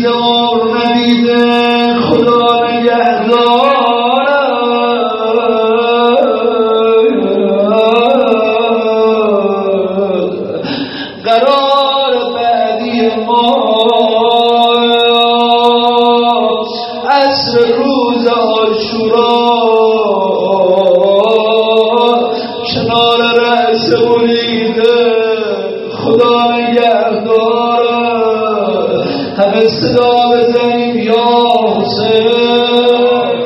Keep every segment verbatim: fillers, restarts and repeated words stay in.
دیده ما رو ندیده خدا نگهدار قرار بعدی ما عصر روز عاشورا کنار رأس بریده خدا نگهدار همه صدا بزنیم یا حسین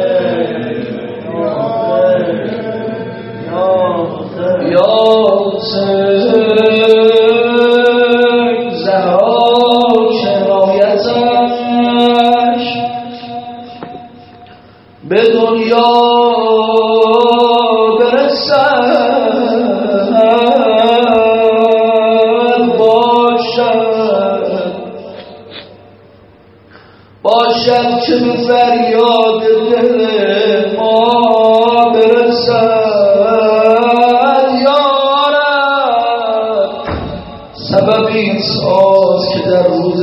یا حسین زهرا شرایتش به دنیا برسد باشد باشد که به فریاد دل ما برسد یارب سبب این ساز که در روز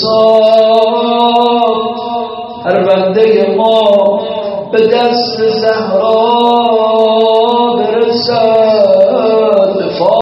حساب هر بنده ما به دست زهرا برسد